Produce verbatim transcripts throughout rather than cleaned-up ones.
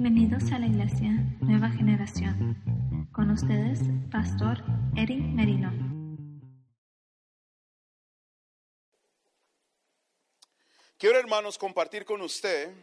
Bienvenidos a la Iglesia Nueva Generación. Con ustedes, Pastor Eddie Merino. Quiero, hermanos, compartir con usted,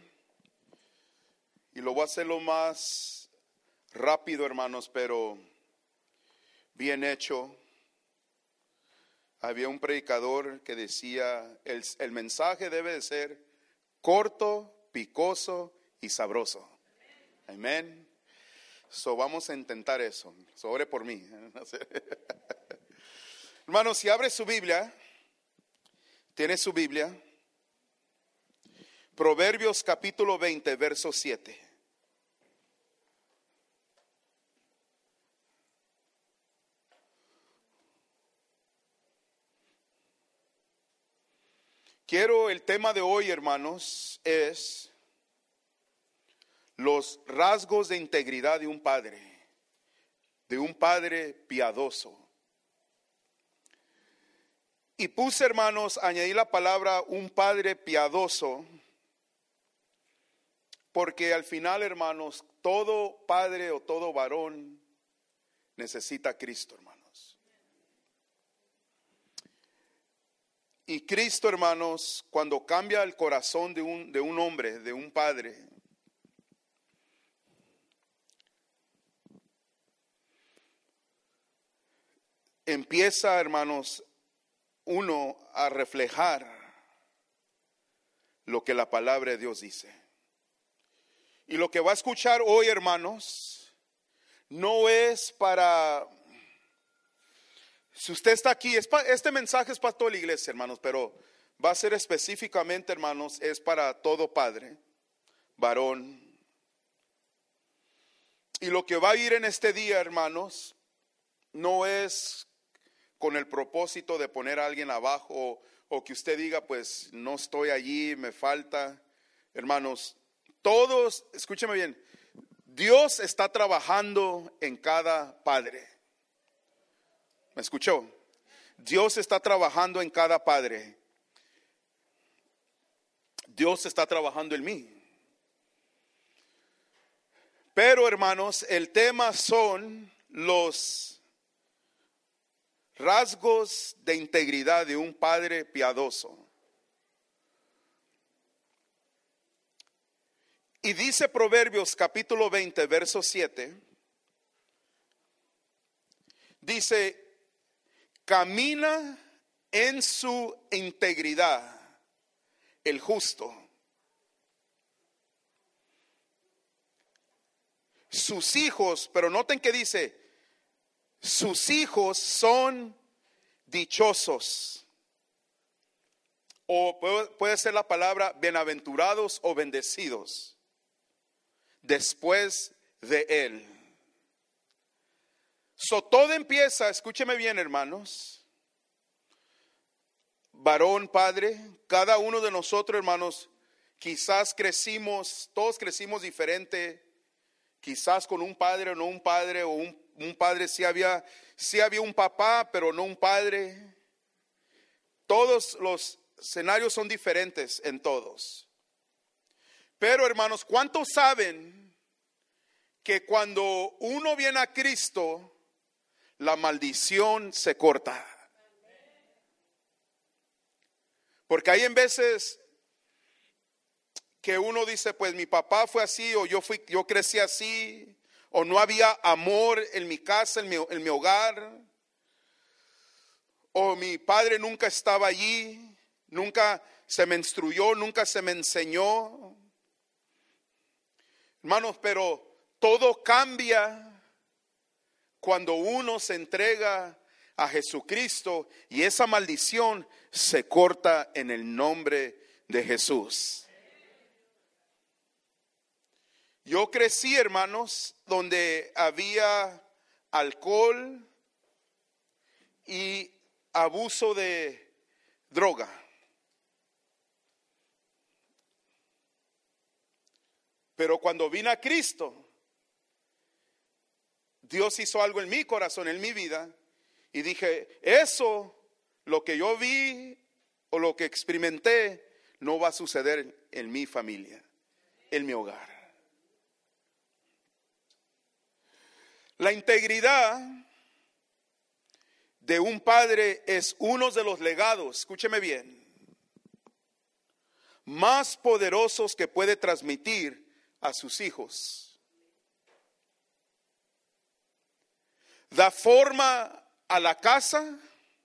y lo voy a hacer lo más rápido, hermanos, pero bien hecho. Había un predicador que decía, el, el mensaje debe de ser corto, picoso y sabroso. Amén. So, vamos a intentar eso. So, ore por mí. Hermanos, si abre su Biblia, tiene su Biblia, Proverbios capítulo veinte, verso siete. Quiero, el tema de hoy, hermanos, es los rasgos de integridad de un padre, de un padre piadoso. Y puse, hermanos, añadí la palabra un padre piadoso, porque al final, hermanos, todo padre o todo varón necesita a Cristo, hermanos. Y Cristo, hermanos, cuando cambia el corazón de un, de un hombre, de un padre, empieza, hermanos, uno a reflejar lo que la palabra de Dios dice. Y lo que va a escuchar hoy, hermanos, no es para... Si usted está aquí, es pa, este mensaje es para toda la iglesia, hermanos, pero va a ser específicamente, hermanos, es para todo padre, varón. Y lo que va a ir en este día, hermanos, no es con el propósito de poner a alguien abajo o, o que usted diga, pues no estoy allí, me falta. Hermanos, todos, escúcheme bien, Dios está trabajando en cada padre. ¿Me escuchó? Dios está trabajando en cada padre. Dios está trabajando en mí. Pero, hermanos, el tema son los rasgos de integridad de un padre piadoso. Y dice Proverbios capítulo veinte, verso siete. Dice, camina en su integridad el justo. Sus hijos, pero noten que dice, sus hijos son dichosos. O puede ser la palabra bienaventurados o bendecidos después de él. So, todo empieza, escúcheme bien, hermanos, varón, padre, cada uno de nosotros, hermanos, quizás crecimos, todos crecimos diferente, quizás con un padre o no un padre, o un, un padre sí había, sí había un papá, pero no un padre. Todos los escenarios son diferentes en todos. Pero, hermanos, ¿cuántos saben que cuando uno viene a Cristo, la maldición se corta? Porque hay en veces que uno dice, pues mi papá fue así, o yo fui, yo crecí así, o no había amor en mi casa, en mi, en mi hogar, o mi padre nunca estaba allí, nunca se me instruyó, nunca se me enseñó. Hermanos, pero todo cambia cuando uno se entrega a Jesucristo y esa maldición se corta en el nombre de Jesús. Yo crecí, hermanos, donde había alcohol y abuso de droga. Pero cuando vine a Cristo, Dios hizo algo en mi corazón, en mi vida, y dije, eso, lo que yo vi o lo que experimenté, no va a suceder en mi familia, en mi hogar. La integridad de un padre es uno de los legados, escúcheme bien, más poderosos que puede transmitir a sus hijos. Da forma a la casa.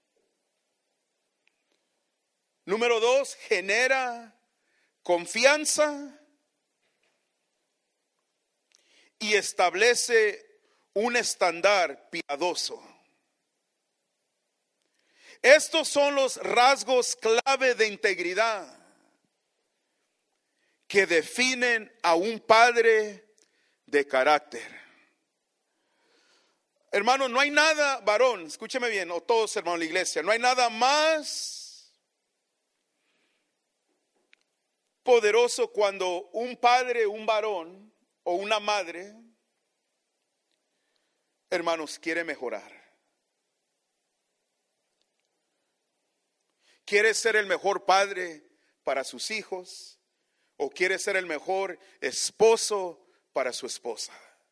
Número dos, genera confianza y establece un estándar piadoso. Estos son los rasgos clave de integridad que definen a un padre de carácter. Hermano, no hay nada, varón, escúcheme bien, o todos hermanos de la iglesia, no hay nada más poderoso cuando un padre, un varón o una madre, hermanos, quiere mejorar. Quiere ser el mejor padre para sus hijos o quiere ser el mejor esposo para su esposa.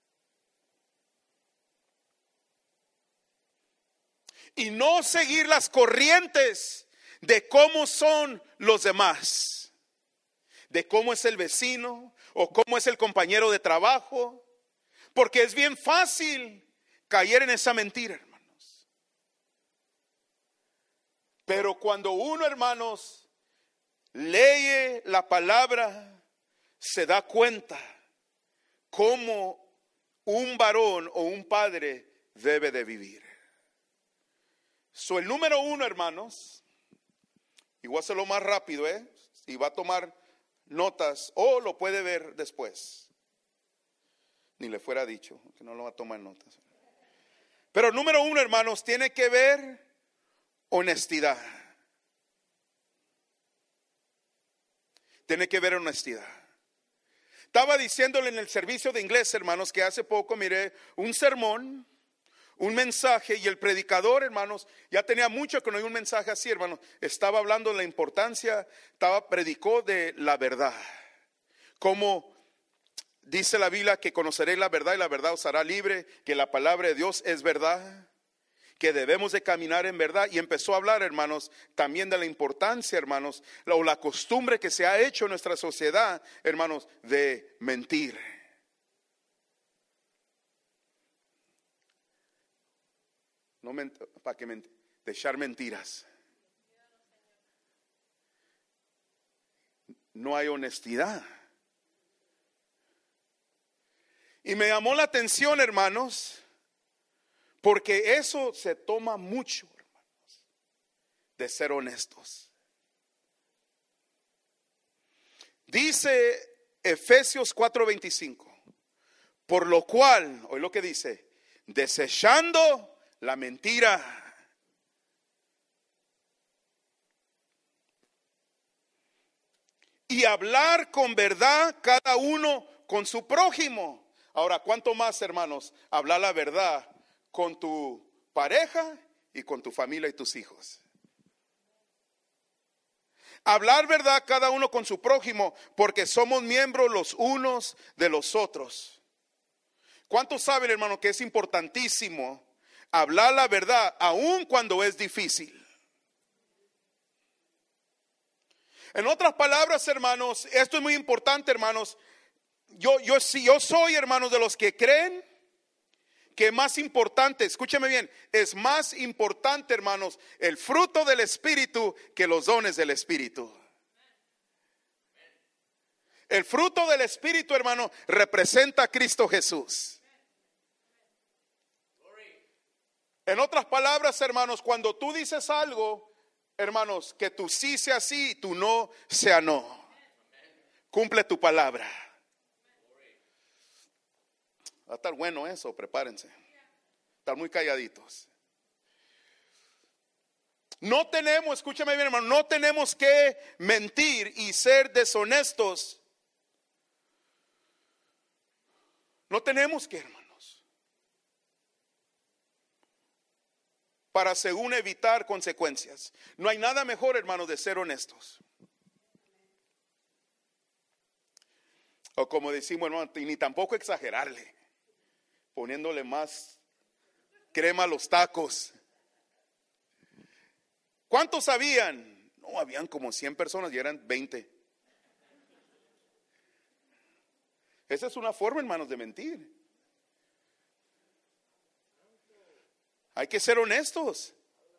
Y no seguir las corrientes de cómo son los demás, de cómo es el vecino o cómo es el compañero de trabajo, porque es bien fácil caer en esa mentira, hermanos. Pero cuando uno, hermanos, lee la palabra, se da cuenta cómo un varón o un padre debe de vivir. So, el número uno, hermanos, y voy a hacerlo más rápido, ¿eh? Y va a tomar notas o lo puede ver después. Ni le fuera dicho que no lo va a tomar notas. Pero el número uno, hermanos, tiene que ver honestidad. Tiene que ver honestidad. Estaba diciéndole en el servicio de inglés, hermanos, que hace poco miré un sermón, un mensaje, y el predicador, hermanos, ya tenía mucho que no oía un mensaje así, hermanos. Estaba hablando de la importancia, estaba, predicó de la verdad. Como dice la Biblia que conoceréis la verdad y la verdad os hará libre, que la palabra de Dios es verdad, que debemos de caminar en verdad. Y empezó a hablar, hermanos, también de la importancia, hermanos, o la costumbre que se ha hecho en nuestra sociedad, hermanos, de mentir. No ment- para que ment- de echar mentiras. No hay honestidad. Y me llamó la atención, hermanos, porque eso se toma mucho, hermanos, de ser honestos. Dice Efesios cuatro veinticinco, por lo cual, oye lo que dice, desechando la mentira, y hablar con verdad cada uno con su prójimo. Ahora, ¿cuánto más, hermanos, hablar la verdad con tu pareja y con tu familia y tus hijos? Hablar verdad cada uno con su prójimo, porque somos miembros los unos de los otros. ¿Cuántos saben, hermano, que es importantísimo hablar la verdad aun cuando es difícil? En otras palabras, hermanos, esto es muy importante, hermanos. Yo, yo, si yo soy, hermanos, de los que creen que es más importante, escúcheme bien, es más importante, hermanos, el fruto del Espíritu que los dones del Espíritu. El fruto del Espíritu, hermano, representa a Cristo Jesús. En otras palabras, hermanos, cuando tú dices algo, hermanos, que tu sí sea sí y tu no sea no. Cumple tu palabra. Va a estar bueno eso, prepárense. Están muy calladitos. No tenemos, escúchame bien, hermano, no tenemos que mentir y ser deshonestos. No tenemos que, hermanos, para según evitar consecuencias. No hay nada mejor, hermanos, de ser honestos. O como decimos, hermano, ni tampoco exagerarle. poniéndole más crema a los tacos. ¿Cuántos habían? No, habían como cien personas y eran veinte. Esa es una forma, hermanos, de mentir. Hay que ser honestos.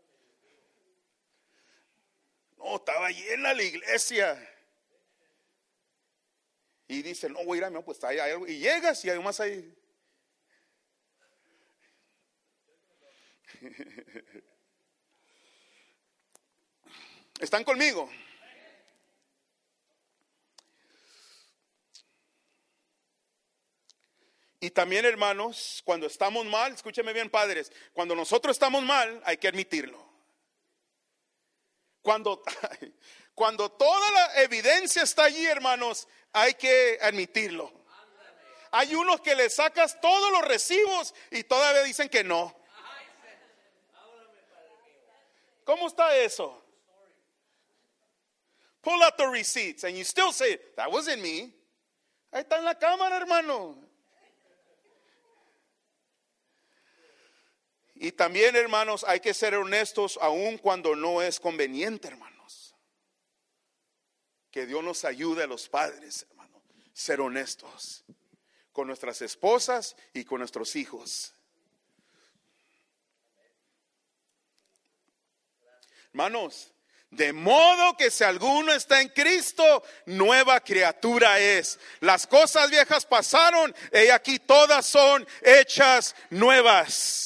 No, estaba llena la iglesia. Y dicen, no, voy a ir a mi, pues hay algo. Y llegas y además hay. ¿Están conmigo? Y también, hermanos, cuando estamos mal, escúcheme bien, padres, cuando nosotros estamos mal, hay que admitirlo. Cuando, cuando toda la evidencia está allí, hermanos, hay que admitirlo. Hay unos que le sacas todos los recibos y todavía dicen que no. ¿Cómo está eso? Pull out the receipts and you still say, that wasn't me. Ahí está en la cámara, hermano. Y también, hermanos, hay que ser honestos aun cuando no es conveniente, hermanos. Que Dios nos ayude a los padres, hermanos, ser honestos con nuestras esposas y con nuestros hijos. Hermanos, de modo que si alguno está en Cristo, nueva criatura es. Las cosas viejas pasaron, y aquí todas son hechas nuevas.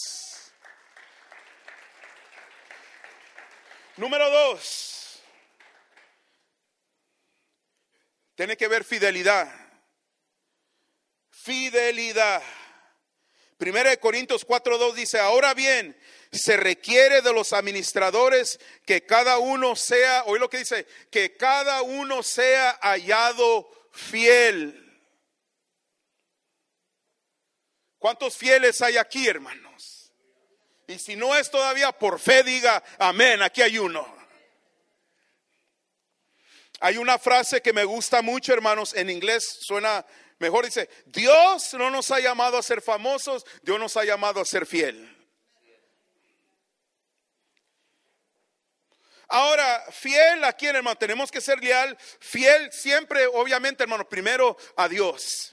Número dos, tiene que ver fidelidad. Fidelidad. Primera de Corintios cuatro dos dice, ahora bien, se requiere de los administradores que cada uno sea, oí lo que dice, que cada uno sea hallado fiel. ¿Cuántos fieles hay aquí, hermanos? Y si no es todavía por fe, diga amén, aquí hay uno. Hay una frase que me gusta mucho, hermanos, en inglés suena mejor, dice, Dios no nos ha llamado a ser famosos, Dios nos ha llamado a ser fiel. Ahora, fiel a quién, hermano, tenemos que ser leal, fiel siempre, obviamente, hermano, primero a Dios.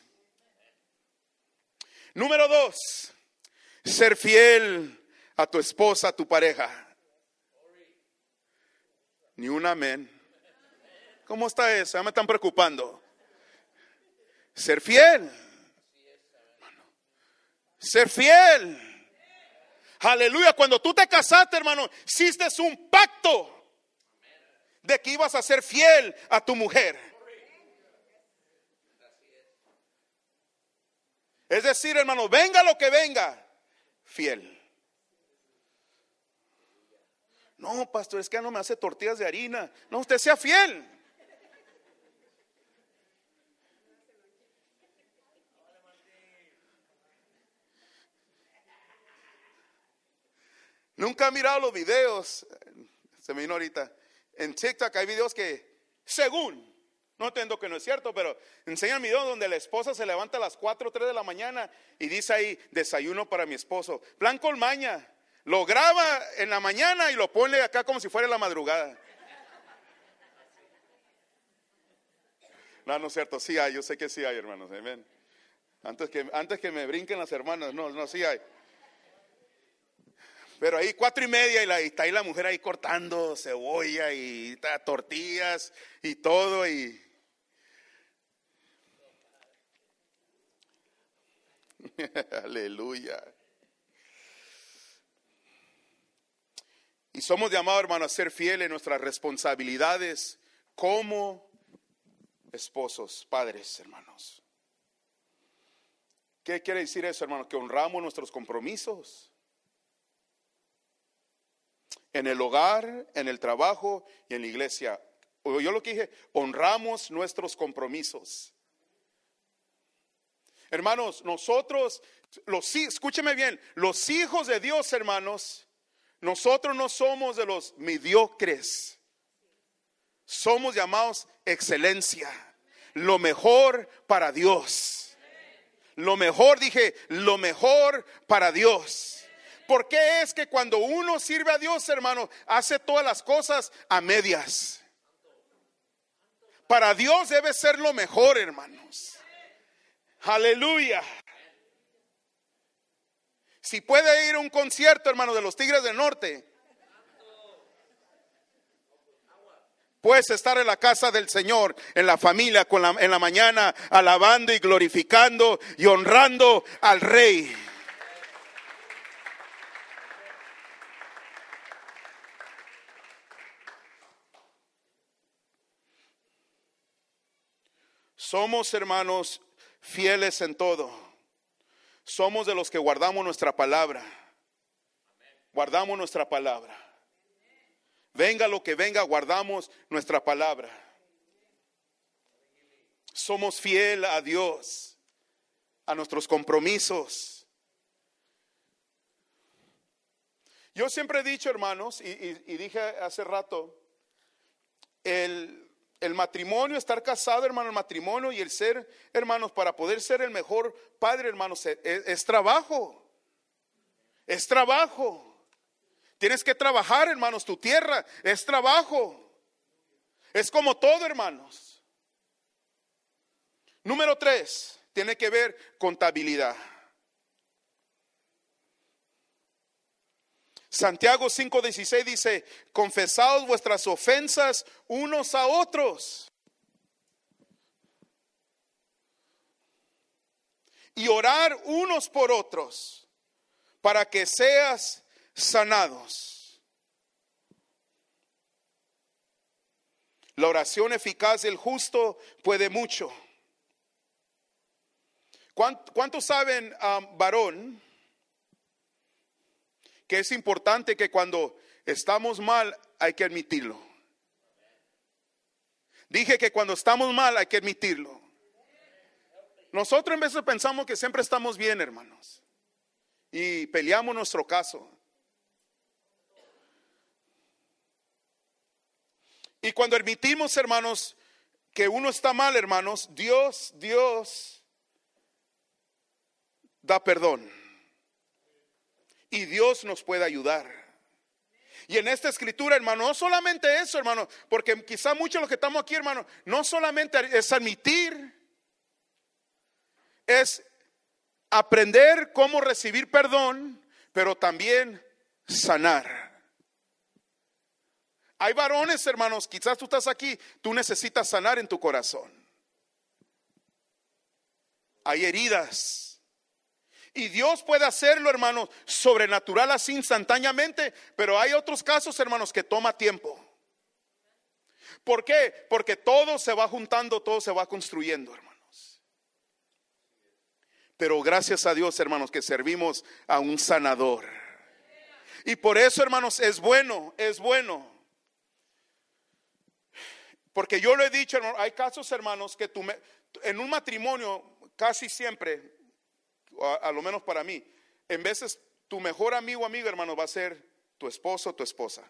Número dos, ser fiel a tu esposa, a tu pareja. Ni un amén. ¿Cómo está eso? Ya me están preocupando. Ser fiel. Ser fiel. Aleluya. Cuando tú te casaste, hermano, hiciste un pacto de que ibas a ser fiel a tu mujer. Es decir, hermano, venga lo que venga, fiel. No, pastor, es que ya no me hace tortillas de harina. No, usted sea fiel. Nunca he mirado los videos, se me vino ahorita, en TikTok hay videos que, según, no entiendo que no es cierto, pero enseñan videos donde la esposa se levanta a las cuatro o tres de la mañana y dice ahí, desayuno para mi esposo. Plan con maña. Lo graba en la mañana y lo pone acá como si fuera la madrugada. No, no es cierto, sí hay, yo sé que sí hay, hermanos, amén. Antes que, antes que me brinquen las hermanas, no, no, sí hay. Pero ahí cuatro y media y, la, y está ahí la mujer ahí cortando cebolla y está, tortillas y todo y... Aleluya. Y somos llamados, hermanos, a ser fieles en nuestras responsabilidades como esposos, padres, hermanos. ¿Qué quiere decir eso, hermanos? Que honramos nuestros compromisos en el hogar, en el trabajo y en la iglesia. Yo lo que dije, honramos nuestros compromisos. Hermanos, nosotros, los, escúcheme bien, los hijos de Dios, hermanos, nosotros no somos de los mediocres. Somos llamados excelencia, lo mejor para Dios. Lo mejor, dije, lo mejor para Dios. ¿Por qué es que cuando uno sirve a Dios, hermano, hace todas las cosas a medias? Para Dios debe ser lo mejor, hermanos. Aleluya. Si puede ir a un concierto, hermano, de los Tigres del Norte, puedes estar en la casa del Señor, en la familia, con la, en la mañana, alabando y glorificando y honrando al Rey. Somos, hermanos, fieles en todo. Somos de los que guardamos nuestra palabra. Guardamos nuestra palabra. Venga lo que venga, guardamos nuestra palabra. Somos fieles a Dios, a nuestros compromisos. Yo siempre he dicho, hermanos, y, y, y dije hace rato, el... El matrimonio, estar casado, hermano, el matrimonio y el ser, hermanos, para poder ser el mejor padre, hermanos, es, es trabajo. Es trabajo. Tienes que trabajar, hermanos, tu tierra es trabajo. Es como todo, hermanos. Número tres, tiene que ver contabilidad. Santiago cinco dieciséis dice, confesaos vuestras ofensas unos a otros y orar unos por otros para que seas sanados. La oración eficaz del justo puede mucho. ¿Cuántos saben, um, varón, que es importante que cuando estamos mal hay que admitirlo? Dije que cuando estamos mal hay que admitirlo. Nosotros en vez de pensamos que siempre estamos bien, hermanos, y peleamos nuestro caso. Y cuando admitimos, hermanos, que uno está mal, hermanos, Dios, Dios da perdón. Y Dios nos puede ayudar. Y en esta escritura, hermano, no solamente eso, hermano, porque quizá muchos de los que estamos aquí, hermano, no solamente es admitir, es aprender cómo recibir perdón, pero también sanar. Hay varones, hermanos, quizás tú estás aquí, tú necesitas sanar en tu corazón. Hay heridas. Y Dios puede hacerlo, hermanos, sobrenatural así instantáneamente, pero hay otros casos, hermanos, que toma tiempo. ¿Por qué? Porque todo se va juntando, todo se va construyendo, hermanos. Pero gracias a Dios, hermanos, que servimos a un sanador. Y por eso, hermanos, es bueno, es bueno. Porque yo lo he dicho, hermanos, hay casos, hermanos, que tú me, en un matrimonio casi siempre, A, a lo menos para mí, en veces tu mejor amigo o amiga, hermano, va a ser tu esposo o tu esposa.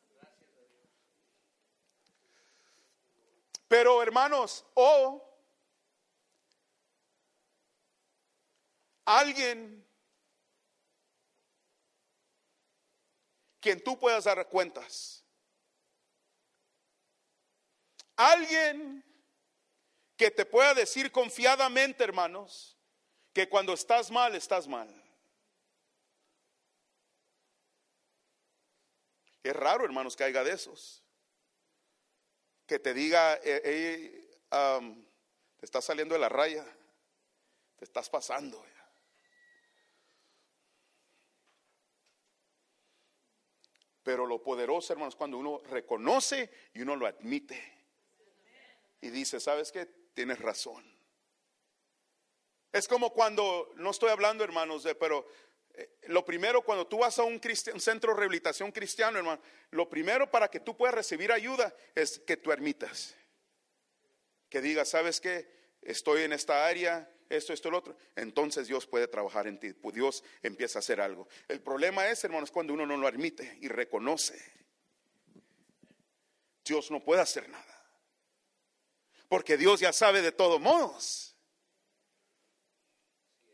Pero, hermanos, o alguien quien tú puedas dar cuentas. Alguien que te pueda decir confiadamente, hermanos, que cuando estás mal, estás mal. Es raro, hermanos, que haya de esos. Que te diga, eh, eh, um, te estás saliendo de la raya, te estás pasando. Pero lo poderoso, hermanos, cuando uno reconoce y uno lo admite. Y dice, ¿sabes qué? Tienes razón. Es como cuando, no estoy hablando, hermanos, de, pero eh, lo primero cuando tú vas a un, un centro de rehabilitación cristiano, hermano, lo primero para que tú puedas recibir ayuda es que tú admitas. Que digas, ¿sabes qué? Estoy en esta área, esto, esto, lo otro. Entonces Dios puede trabajar en ti. Dios empieza a hacer algo. El problema es, hermanos, cuando uno no lo admite y reconoce. Dios no puede hacer nada. Porque Dios ya sabe de todos modos.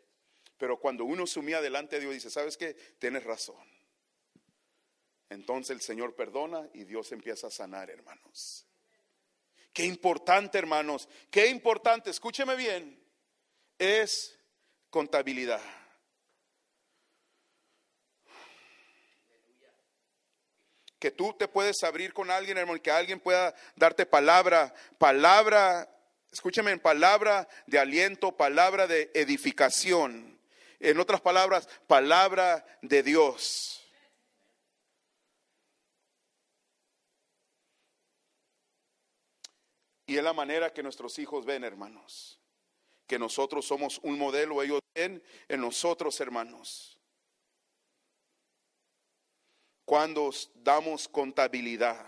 Pero cuando uno se humilla delante de Dios, dice, ¿sabes qué? Tienes razón. Entonces el Señor perdona y Dios empieza a sanar, hermanos. Qué importante, hermanos, qué importante, escúcheme bien, es contabilidad. Que tú te puedes abrir con alguien, hermano, que alguien pueda darte palabra, palabra, escúchame, palabra de aliento, palabra de edificación. En otras palabras, palabra de Dios. Y es la manera que nuestros hijos ven, hermanos, que nosotros somos un modelo, ellos ven en nosotros, hermanos, cuando damos contabilidad.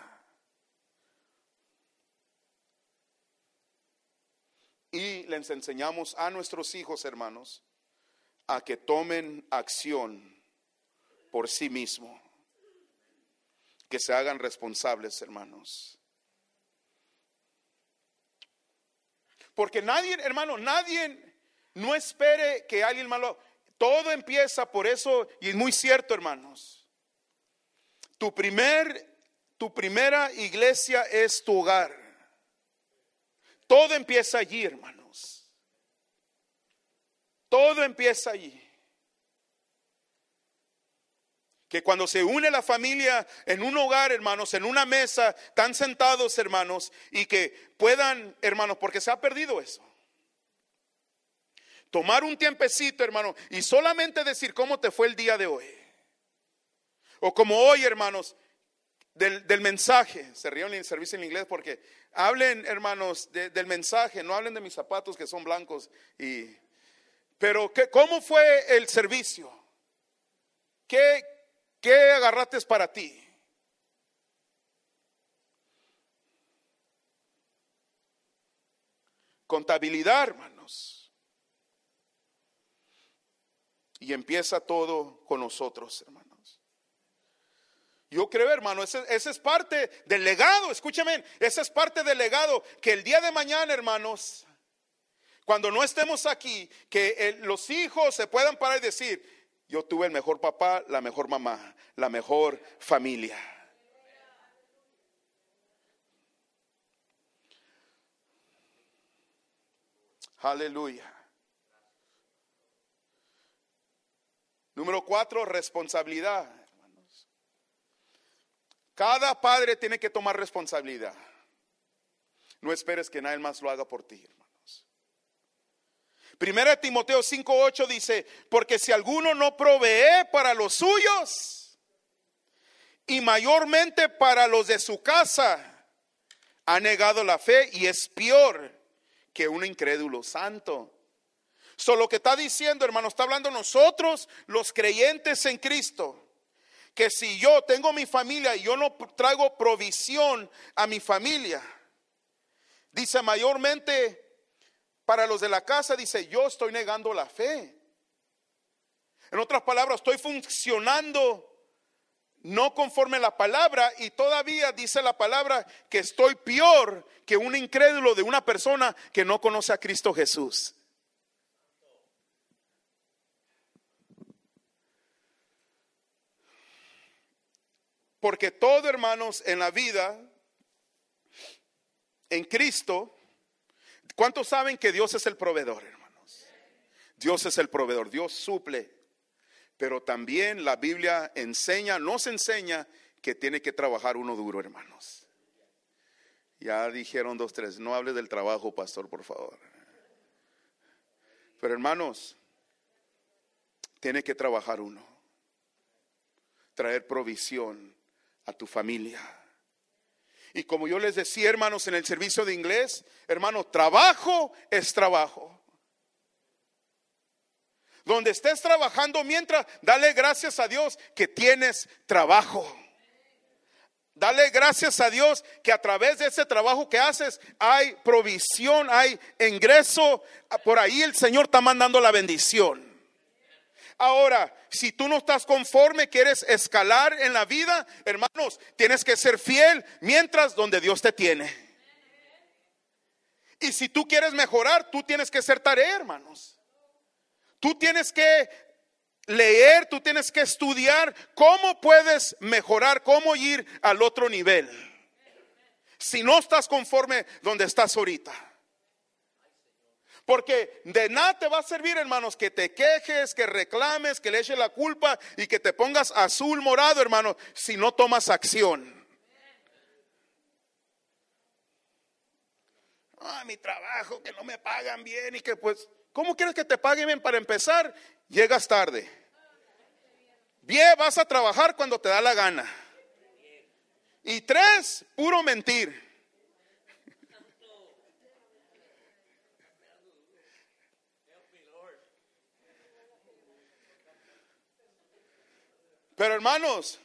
Y les enseñamos a nuestros hijos, hermanos, a que tomen acción por sí mismos, que se hagan responsables, hermanos. Porque nadie, hermano, nadie no espere que alguien malo. Todo empieza por eso, y es muy cierto, hermanos. Tu primer, tu primera iglesia es tu hogar. Todo empieza allí, hermanos. Todo empieza allí. Que cuando se une la familia en un hogar, hermanos, en una mesa, están sentados, hermanos, y que puedan, hermanos, porque se ha perdido eso. Tomar un tiempecito, hermano, y solamente decir cómo te fue el día de hoy. O como hoy, hermanos, del, del mensaje. Se ríen en el servicio en inglés porque hablen, hermanos, de, del mensaje. No hablen de mis zapatos que son blancos. Y, pero, ¿qué, ¿cómo fue el servicio? ¿Qué ¿Qué agarraste para ti? Contabilidad, hermanos. Y empieza todo con nosotros, hermanos. Yo creo, hermano, ese, ese es parte del legado, escúchame, ese es parte del legado, que el día de mañana, hermanos, cuando no estemos aquí, que el, los hijos se puedan parar y decir, yo tuve el mejor papá, la mejor mamá, la mejor familia. Aleluya. Número cuatro, responsabilidad, hermanos. Cada padre tiene que tomar responsabilidad. No esperes que nadie más lo haga por ti, hermano. Primera de Timoteo cinco ocho dice, porque si alguno no provee para los suyos y mayormente para los de su casa, ha negado la fe y es peor que un incrédulo santo. So, lo que está diciendo, hermano, está hablando nosotros, los creyentes en Cristo, que si yo tengo mi familia y yo no traigo provisión a mi familia, dice mayormente para los de la casa, dice, yo estoy negando la fe. En otras palabras, estoy funcionando no conforme a la palabra, y todavía dice la palabra que estoy peor que un incrédulo de una persona que no conoce a Cristo Jesús. Porque todo, hermanos, en la vida, en Cristo, ¿cuántos saben que Dios es el proveedor, hermanos? Dios es el proveedor, Dios suple. Pero también la Biblia enseña, nos enseña que tiene que trabajar uno duro, hermanos. Ya dijeron dos, tres, no hable del trabajo, pastor, por favor. Pero hermanos, tiene que trabajar uno. Traer provisión a tu familia. Y como yo les decía, hermanos, en el servicio de inglés, hermanos, trabajo es trabajo. Donde estés trabajando mientras, dale gracias a Dios que tienes trabajo. Dale gracias a Dios que a través de ese trabajo que haces hay provisión, hay ingreso. Por ahí el Señor está mandando la bendición. Ahora, si tú no estás conforme, quieres escalar en la vida, hermanos, tienes que ser fiel mientras donde Dios te tiene. Y si tú quieres mejorar, tú tienes que ser tarea, hermanos. tú tienes que leer, tú tienes que estudiar cómo puedes mejorar, cómo ir al otro nivel. Si no estás conforme donde estás ahorita. Porque de nada te va a servir, hermanos, que te quejes, que reclames, que le eches la culpa y que te pongas azul, morado, hermano, si no tomas acción. Ah, mi trabajo, que no me pagan bien y que pues, ¿cómo quieres que te paguen bien? Para empezar, llegas tarde. Bien, vas a trabajar cuando te da la gana. Y tres, puro mentir. Pero hermanos,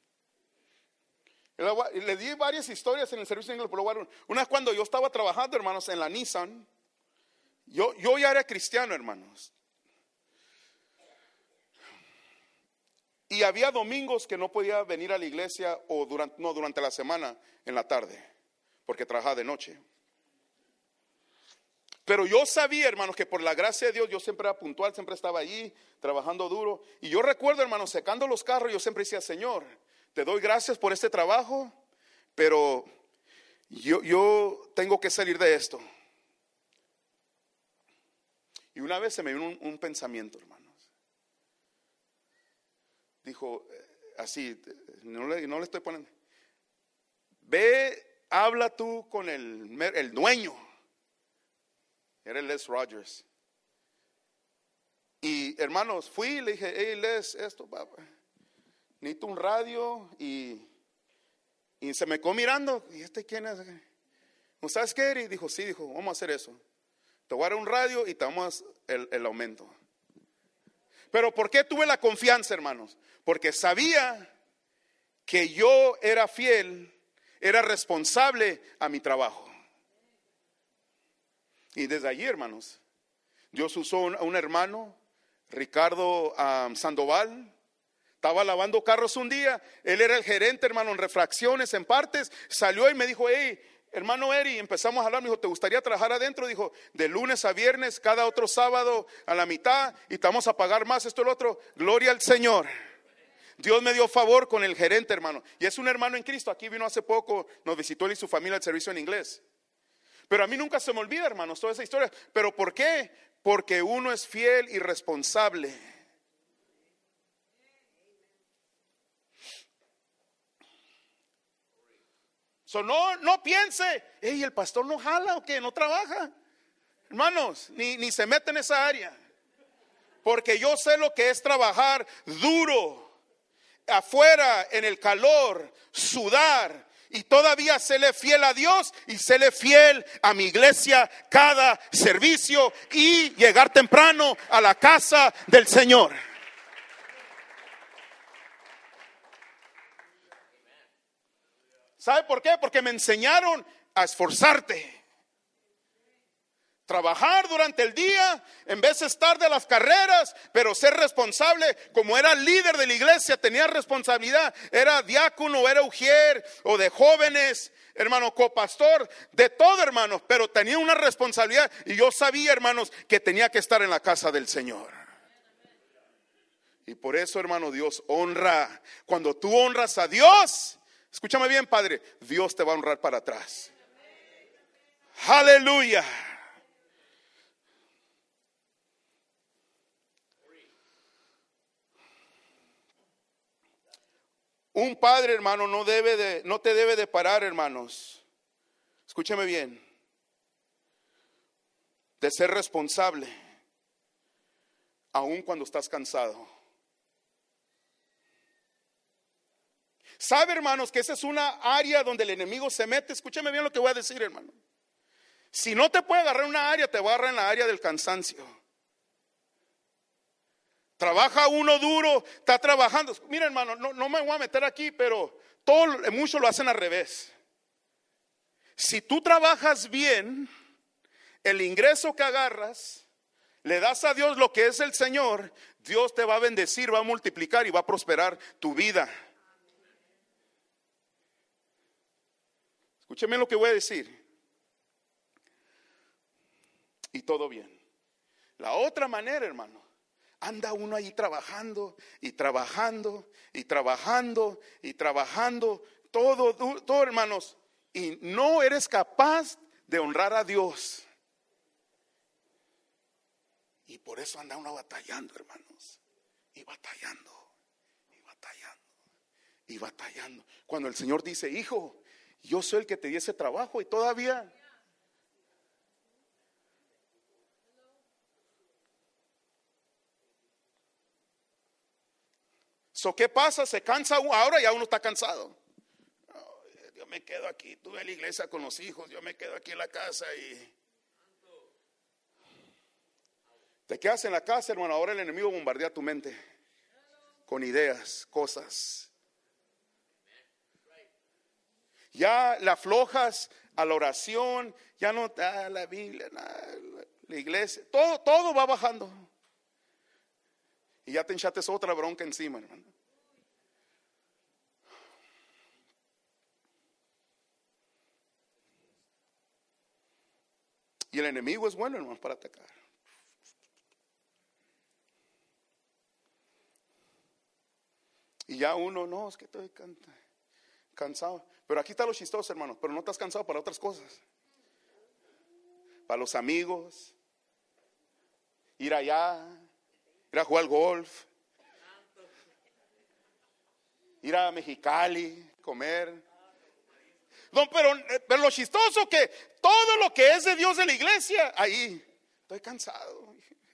le di varias historias en el servicio de inglés. Una es cuando yo estaba trabajando, hermanos, en la Nissan. Yo, yo ya era cristiano, hermanos. Y había domingos que no podía venir a la iglesia o durante, no, durante la semana en la tarde, porque trabajaba de noche. Pero yo sabía, hermanos, que por la gracia de Dios yo siempre era puntual, siempre estaba allí trabajando duro. Y yo recuerdo, hermanos, secando los carros, yo siempre decía, Señor, te doy gracias por este trabajo, pero yo, yo tengo que salir de esto. Y una vez se me vino un, un pensamiento, hermanos. Dijo, así, no le, no le estoy poniendo. Ve, habla tú con el, el dueño. Era Les Rogers. Y hermanos, fui y le dije, hey Les, esto, papá, necesito un radio. Y, y se me quedó mirando. ¿Y este quién es? ¿No sabes qué? Y dijo, sí, dijo, vamos a hacer eso. Te voy a dar un radio y te damos el, el aumento. Pero ¿por qué tuve la confianza, hermanos? Porque sabía que yo era fiel, era responsable a mi trabajo. Y desde allí, hermanos, Dios usó a un hermano, Ricardo um, Sandoval. Estaba lavando carros un día. Él era el gerente, hermano, en refracciones, en partes. Salió y me dijo, hey, hermano Eri, empezamos a hablar. Me dijo, ¿te gustaría trabajar adentro? Dijo, de lunes a viernes, cada otro sábado a la mitad. Y te vamos a pagar más, esto y lo otro. Gloria al Señor. Dios me dio favor con el gerente, hermano. Y es un hermano en Cristo. Aquí vino hace poco, nos visitó él y su familia al servicio en inglés. Pero a mí nunca se me olvida, hermanos, toda esa historia. ¿Pero por qué? Porque uno es fiel y responsable. So, no, no piense, hey, el pastor no jala o qué, no trabaja. Hermanos, ni, ni se mete en esa área. Porque yo sé lo que es trabajar duro, afuera, en el calor, sudar. Y todavía séle fiel a Dios y séle fiel a mi iglesia cada servicio y llegar temprano a la casa del Señor. ¿Sabe por qué? Porque me enseñaron a esforzarte. Trabajar durante el día en vez de estar de las carreras, pero ser responsable. Como era líder de la iglesia, tenía responsabilidad. Era diácono, era ujier o de jóvenes, hermano, copastor, de todo, hermanos. Pero tenía una responsabilidad y yo sabía, hermanos, que tenía que estar en la casa del Señor. Y por eso, hermano, Dios honra. Cuando tú honras a Dios, escúchame bien, Padre, Dios te va a honrar para atrás. Aleluya. Un padre, hermano, no debe de, no te debe de parar, hermanos. Escúchame bien. De ser responsable, aun cuando estás cansado. ¿Sabe, hermanos, que esa es una área donde el enemigo se mete? Escúchame bien lo que voy a decir, hermano. Si no te puede agarrar en una área, te va a agarrar en la área del cansancio. Trabaja uno duro, está trabajando. Mira, hermano, no, no me voy a meter aquí, pero todo, muchos lo hacen al revés. Si tú trabajas bien, el ingreso que agarras, le das a Dios lo que es el Señor, Dios te va a bendecir, va a multiplicar y va a prosperar tu vida. Escúcheme lo que voy a decir. Y todo bien. La otra manera, hermano, anda uno ahí trabajando y trabajando y trabajando y trabajando, todo, todo, hermanos, y no eres capaz de honrar a Dios. Y por eso anda uno batallando, hermanos, y batallando, y batallando, y batallando. Cuando el Señor dice, hijo, yo soy el que te di ese trabajo y todavía... So, ¿qué pasa? Se cansa uno, ahora ya uno está cansado. Oh, yo me quedo aquí, tuve la iglesia con los hijos, yo me quedo aquí en la casa y... Te quedas en la casa, hermano, ahora el enemigo bombardea tu mente con ideas, cosas. Ya la aflojas a la oración, ya no a la Biblia, la iglesia, todo, todo va bajando. Y ya te enchates otra bronca encima, hermano. Y el enemigo es bueno, hermano, para atacar. Y ya uno, no, es que estoy cansado. Pero aquí está lo chistoso, hermano. Pero no estás cansado para otras cosas. Para los amigos. Ir allá. Ir a jugar golf. Ir a Mexicali. Comer. No, pero, pero lo chistoso que todo lo que es de Dios de la iglesia, ahí. Estoy cansado.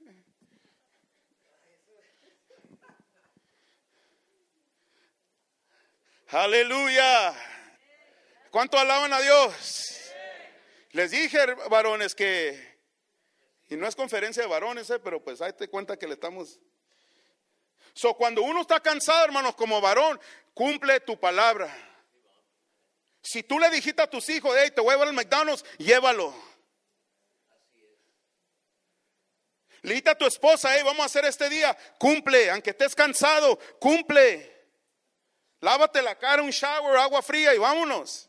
Aleluya. ¿Cuánto alaban a Dios? Les dije, varones, que, y no es conferencia de varones, eh, pero pues ahí te cuenta que le estamos. So, cuando uno está cansado, hermanos, como varón, cumple tu palabra. Si tú le dijiste a tus hijos, hey, te voy a llevar al McDonald's, llévalo. Le dijiste a tu esposa, hey, vamos a hacer este día, cumple, aunque estés cansado, cumple. Lávate la cara, un shower, agua fría y vámonos.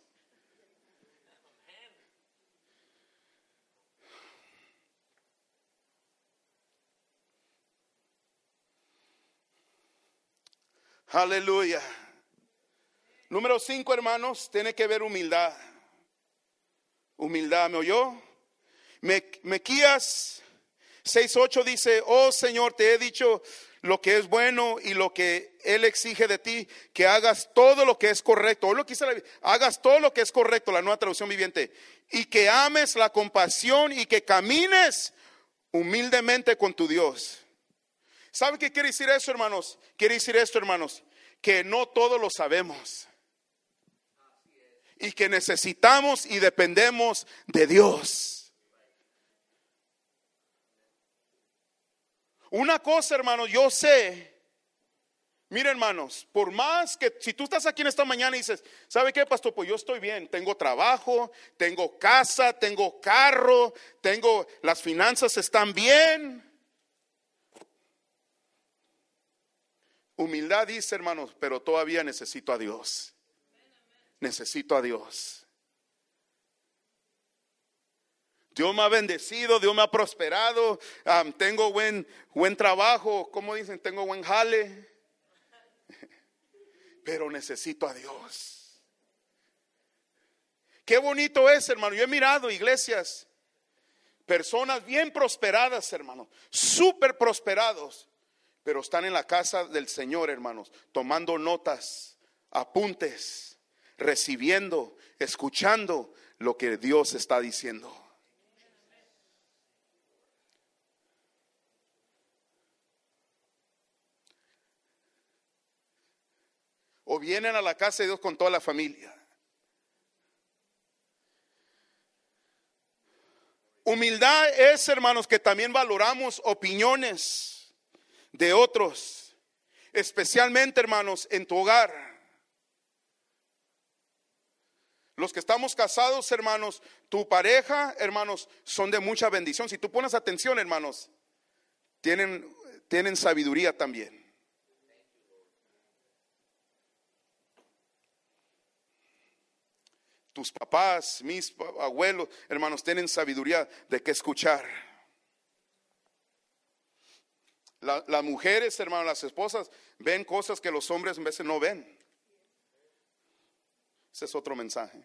Aleluya. Número cinco, hermanos, tiene que ver humildad. Humildad, ¿me oyó? Me, Mequías seis ocho dice, oh Señor, te he dicho lo que es bueno y lo que Él exige de ti, que hagas todo lo que es correcto. O lo que dice la Biblia, hagas todo lo que es correcto, la Nueva Traducción Viviente, y que ames la compasión y que camines humildemente con tu Dios. ¿Saben qué quiere decir eso, hermanos? Quiere decir esto, hermanos, que no todo lo sabemos y que necesitamos y dependemos de Dios. Una cosa, hermanos, yo sé, mire, hermanos, por más que, si tú estás aquí en esta mañana y dices, ¿sabe qué, pastor? Pues yo estoy bien, tengo trabajo, tengo casa, tengo carro, tengo, las finanzas están bien. Humildad dice, hermanos, pero todavía necesito a Dios. Necesito a Dios. Dios me ha bendecido, Dios me ha prosperado, um, tengo buen, buen trabajo, como dicen, tengo buen jale, pero necesito a Dios. Qué bonito es, hermano. Yo he mirado iglesias, personas bien prosperadas, hermano, súper prosperados, pero están en la casa del Señor, hermanos, tomando notas, apuntes, recibiendo, escuchando lo que Dios está diciendo. O vienen a la casa de Dios con toda la familia. Humildad es, hermanos, que también valoramos opiniones de otros, especialmente, hermanos, en tu hogar. Los que estamos casados, hermanos, tu pareja, hermanos, son de mucha bendición. Si tú pones atención, hermanos, tienen, tienen sabiduría también. Tus papás, mis abuelos, hermanos, tienen sabiduría de qué escuchar. La- las mujeres, hermano, las esposas ven cosas que los hombres a veces no ven. Ese es otro mensaje.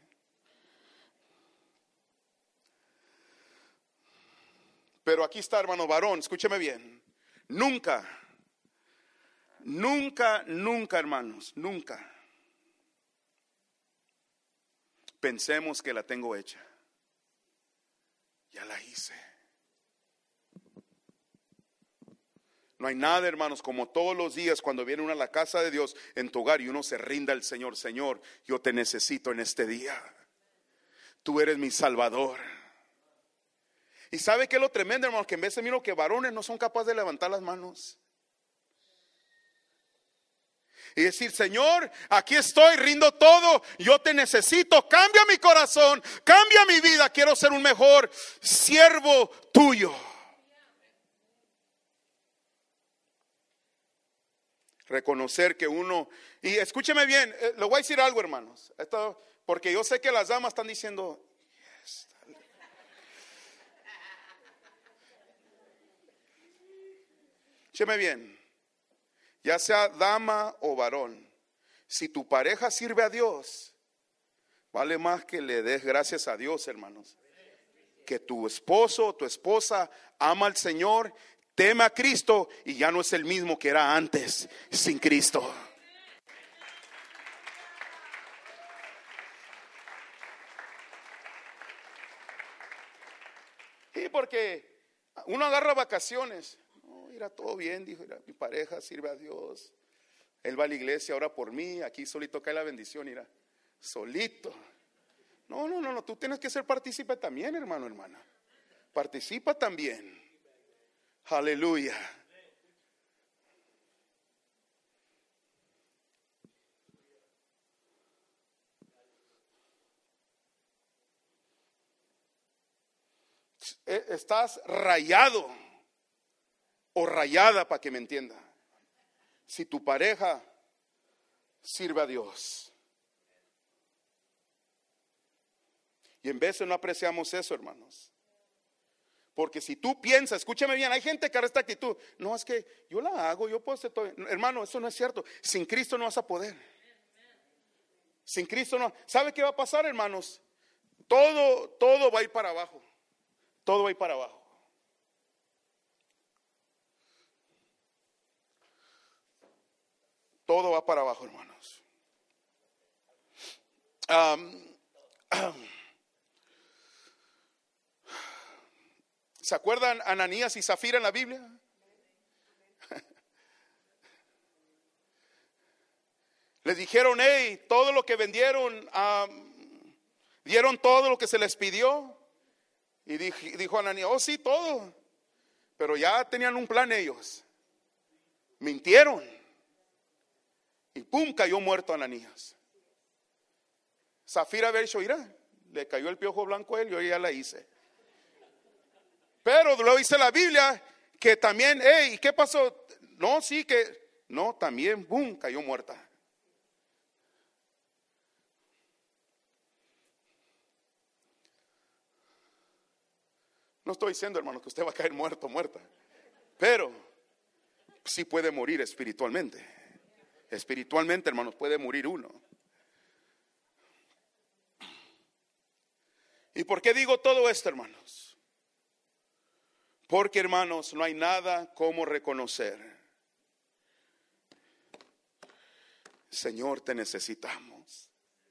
Pero aquí está, hermano varón, escúcheme bien. Nunca, nunca, nunca, hermanos, nunca pensemos que la tengo hecha. Ya la hice. No hay nada, hermanos, como todos los días cuando viene uno a la casa de Dios en tu hogar y uno se rinda al Señor. Señor, yo te necesito en este día. Tú eres mi Salvador. Y ¿sabe qué es lo tremendo, hermanos? Que en vez de miro que varones no son capaces de levantar las manos y decir: Señor, aquí estoy, rindo todo, yo te necesito, cambia mi corazón, cambia mi vida, quiero ser un mejor siervo tuyo. Reconocer que uno, y escúcheme bien, eh, le voy a decir algo, hermanos, esto, porque yo sé que las damas están diciendo: yes, dale. Escúcheme bien, ya sea dama o varón, si tu pareja sirve a Dios, vale más que le des gracias a Dios, hermanos, que tu esposo o tu esposa ama al Señor, teme a Cristo y ya no es el mismo que era antes sin Cristo. Y porque uno agarra vacaciones. No, mira, todo bien, dijo, mira, mi pareja sirve a Dios. Él va a la iglesia, ora por mí, aquí solito cae la bendición, mira, solito. No, no, no, no, tú tienes que ser partícipe también, hermano, hermana. Participa también. Aleluya. Estás rayado o rayada, para que me entienda. Si tu pareja sirve a Dios. Y en vez de no apreciamos eso, hermanos. Porque si tú piensas, escúchame bien, hay gente que hará esta actitud. No, es que yo la hago, yo puedo hacer todo. Hermano, eso no es cierto. Sin Cristo no vas a poder. Sin Cristo no. ¿Sabe qué va a pasar, hermanos? Todo, todo va a ir para abajo. Todo va a ir para abajo. Todo va para abajo, hermanos. Um, um, ¿Se acuerdan Ananías y Zafira en la Biblia? Les dijeron: hey, todo lo que vendieron, um, dieron todo lo que se les pidió. Y dijo, dijo Ananías: oh sí, todo. Pero ya tenían un plan ellos. Mintieron. Y pum, cayó muerto Ananías. Zafira había dicho: mira, le cayó el piojo blanco a él, yo ya la hice. Pero luego dice la Biblia que también, hey, ¿qué pasó? No, sí que, no, también, boom, cayó muerta. No estoy diciendo, hermano, que usted va a caer muerto, muerta. Pero sí puede morir espiritualmente. Espiritualmente, hermanos, puede morir uno. ¿Y por qué digo todo esto, hermanos? Porque, hermanos, no hay nada como reconocer: Señor, te necesitamos.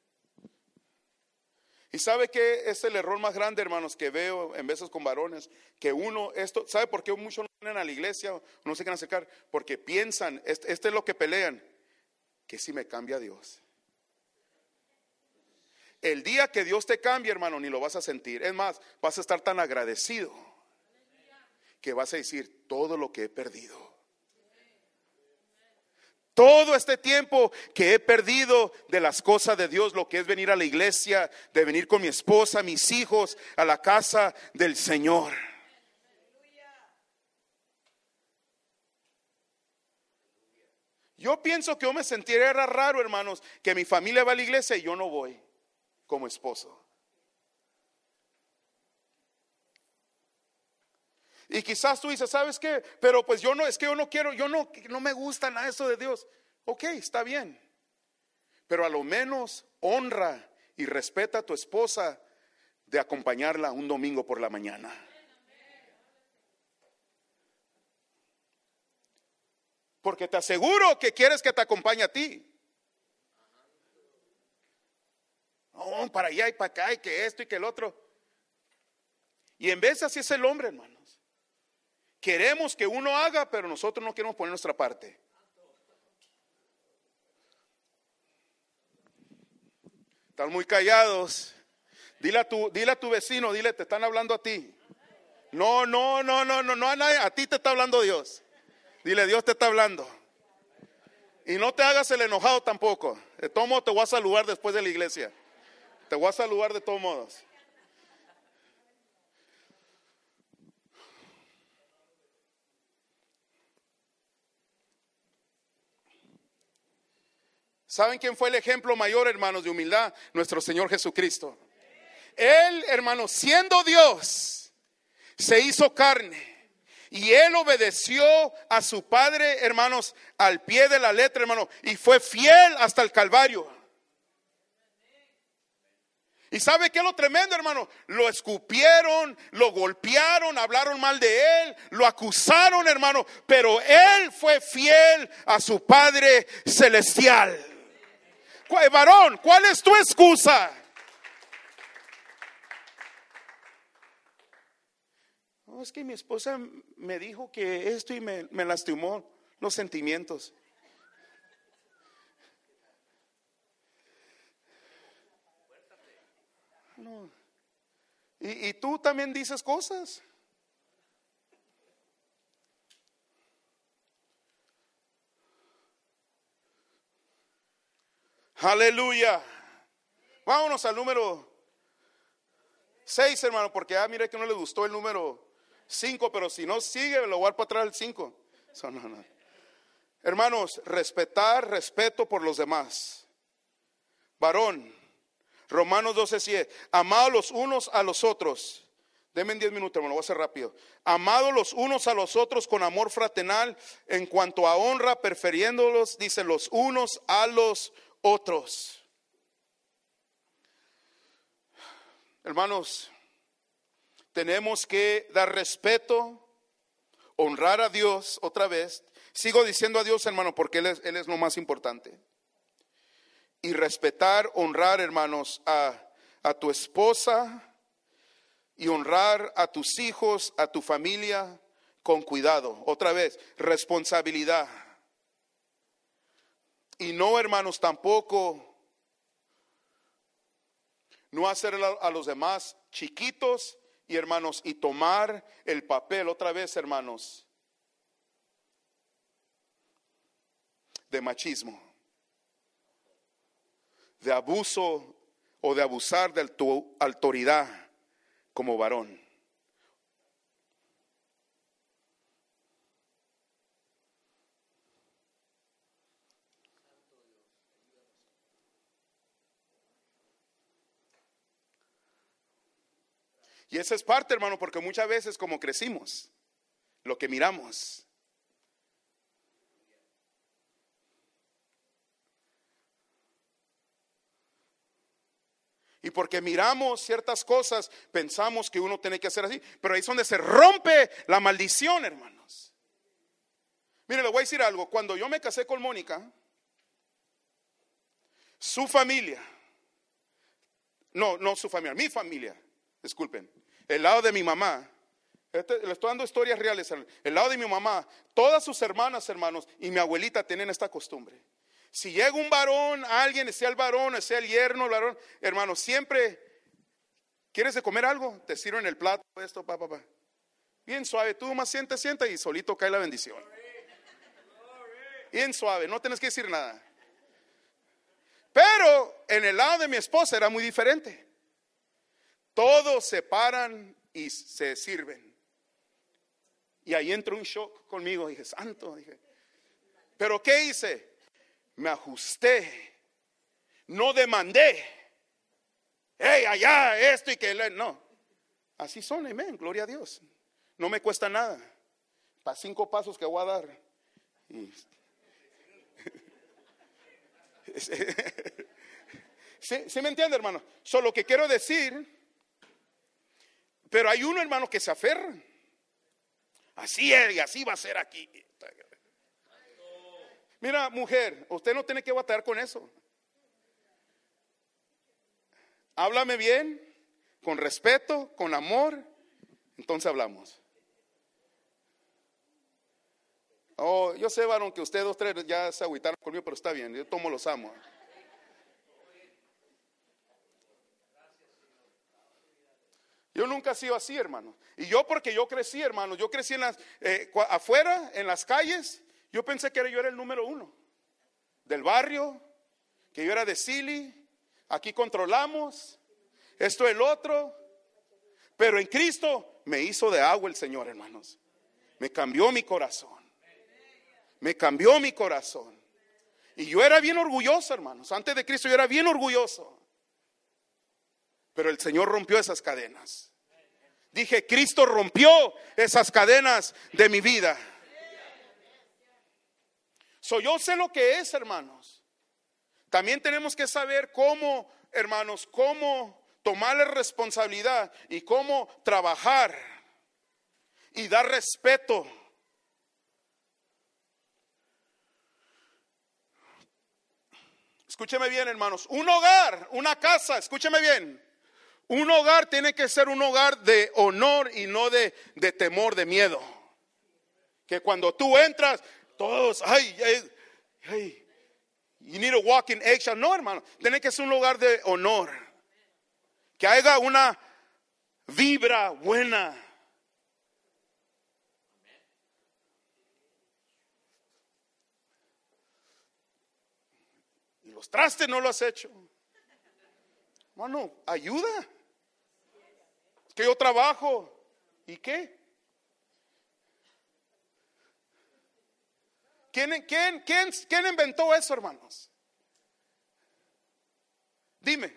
Y sabe que es el error más grande, hermanos, que veo en veces con varones, que uno, esto, ¿sabe por qué muchos no vienen a la iglesia, no se quieren acercar? Porque piensan, este, este es lo que pelean, que si me cambia Dios. El día que Dios te cambie, hermano, ni lo vas a sentir. Es más, vas a estar tan agradecido que vas a decir: todo lo que he perdido, todo este tiempo que he perdido de las cosas de Dios, lo que es venir a la iglesia, de venir con mi esposa, mis hijos, a la casa del Señor. Yo pienso que yo me sentiría raro, hermanos, que mi familia va a la iglesia y yo no voy como esposo. Y quizás tú dices, ¿sabes qué? Pero pues yo no, es que yo no quiero, yo no, no me gusta nada eso de Dios. Ok, está bien. Pero a lo menos honra y respeta a tu esposa de acompañarla un domingo por la mañana. Porque te aseguro que quieres que te acompañe a ti. Oh, para allá y para acá y que esto y que el otro. Y en vez así es el hombre, hermanos. Queremos que uno haga, pero nosotros no queremos poner nuestra parte. Están muy callados. Dile a tu, dile a tu vecino, dile, te están hablando a ti. No, no, no, no, no, no a nadie, a ti te está hablando Dios. Dile, Dios te está hablando. Y no te hagas el enojado tampoco. De todo modo te voy a saludar después de la iglesia. Te voy a saludar de todos modos. ¿Saben quién fue el ejemplo mayor, hermanos, de humildad? Nuestro Señor Jesucristo. Él, hermanos, siendo Dios, se hizo carne. Y Él obedeció a su Padre, hermanos, al pie de la letra, hermanos. Y fue fiel hasta el Calvario. ¿Y sabe qué es lo tremendo, hermano? Lo escupieron, lo golpearon, hablaron mal de Él, lo acusaron, hermano. Pero Él fue fiel a su Padre celestial. Varón, ¿cuál es tu excusa? No, es que mi esposa me dijo que esto y me, me lastimó los sentimientos. No. Y, y tú también dices cosas. Aleluya. Vámonos al número seis, hermano, porque ah, mire que no le gustó el número cinco, pero si no sigue, lo voy a dar para atrás el cinco. So, no, no. Hermanos, respetar, respeto por los demás. Varón, Romanos doce siete. Amados los unos a los otros. Denme diez minutos, hermano, voy a hacer rápido. Amados los unos a los otros con amor fraternal, en cuanto a honra, prefiriéndolos, dice, los unos a los otros. Hermanos, tenemos que dar respeto, honrar a Dios otra vez. Sigo diciendo a Dios, hermano, porque Él es, Él es lo más importante. Y respetar, honrar, hermanos, a, a tu esposa y honrar a tus hijos, a tu familia con cuidado. Otra vez, responsabilidad. Y no, hermanos, tampoco no hacer a los demás chiquitos y, hermanos, y tomar el papel, otra vez, hermanos, de machismo, de abuso o de abusar de tu autoridad como varón. Y esa es parte, hermano, porque muchas veces como crecimos, lo que miramos. Y porque miramos ciertas cosas, pensamos que uno tiene que hacer así. Pero ahí es donde se rompe la maldición, hermanos. Mire, le voy a decir algo. Cuando yo me casé con Mónica, su familia, no, no su familia, mi familia, disculpen, el lado de mi mamá, este, le estoy dando historias reales, el lado de mi mamá, todas sus hermanas, hermanos, y mi abuelita tienen esta costumbre. Si llega un varón, alguien, sea el varón, sea el yerno, el varón, hermano, siempre, ¿quieres de comer algo? Te sirven el plato, esto, pa, pa, pa. Bien suave, tú más sienta, sienta y solito cae la bendición. Bien suave, no tienes que decir nada. Pero en el lado de mi esposa era muy diferente. Todos se paran y se sirven. Y ahí entró un shock conmigo, dije, santo, dije. ¿Pero qué hice? Me ajusté, no demandé, hey, allá, esto y que, no, así son, amén, gloria a Dios. No me cuesta nada. Para cinco pasos que voy a dar. Y... ¿Sí, ¿Sí me entiende, hermano? Solo que quiero decir, pero hay uno, hermano, que se aferra. Así es y así va a ser aquí. Mira, mujer, usted no tiene que batallar con eso. Háblame bien, con respeto, con amor, entonces hablamos. Oh, yo sé, varón, que ustedes dos, tres ya se agüitaron conmigo, pero está bien, yo tomo los amo. Yo nunca he sido así, hermano. Y yo porque yo crecí, hermano, yo crecí en las, eh, afuera, en las calles. Yo pensé que yo era el número uno del barrio, que yo era de Silly, aquí controlamos, esto el otro. Pero en Cristo me hizo de agua el Señor, hermanos. Me cambió mi corazón. Me cambió mi corazón. Y yo era bien orgulloso, hermanos. Antes de Cristo yo era bien orgulloso. Pero el Señor rompió esas cadenas. Dije, Cristo rompió esas cadenas de mi vida. So, yo sé lo que es, hermanos. También tenemos que saber cómo, hermanos, cómo tomar la responsabilidad y cómo trabajar y dar respeto. Escúcheme bien, hermanos. Un hogar, una casa, escúcheme bien. Un hogar tiene que ser un hogar de honor y no de, de temor, de miedo. Que cuando tú entras, todos, ay, ay, ay, you need to walk in eggshell. No, hermano, tiene que ser un lugar de honor. Que haya una vibra buena. Y los trastes no lo has hecho. Hermano, ayuda. Que yo trabajo. ¿Y qué? ¿Quién, quién, quién, quién inventó eso, hermanos? Dime.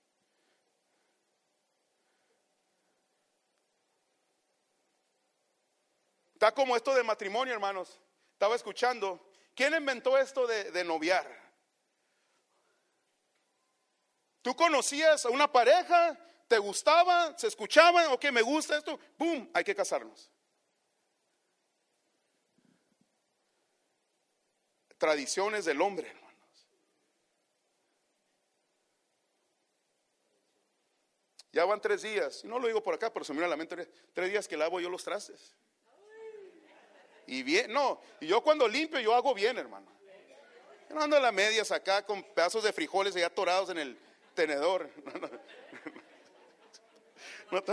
Está como esto de matrimonio, hermanos. Estaba escuchando. ¿Quién inventó esto de, de noviar? Tú conocías a una pareja, te gustaba, se escuchaban, ok, me gusta esto, boom, hay que casarnos. Tradiciones del hombre, hermanos. Ya van tres días, y no lo digo por acá, pero se me viene a la mente, tres días que lavo yo los trastes. Y bien, no, y yo cuando limpio, yo hago bien, hermano. Yo no ando a las medias acá con pedazos de frijoles ya atorados en el tenedor. No, no. No,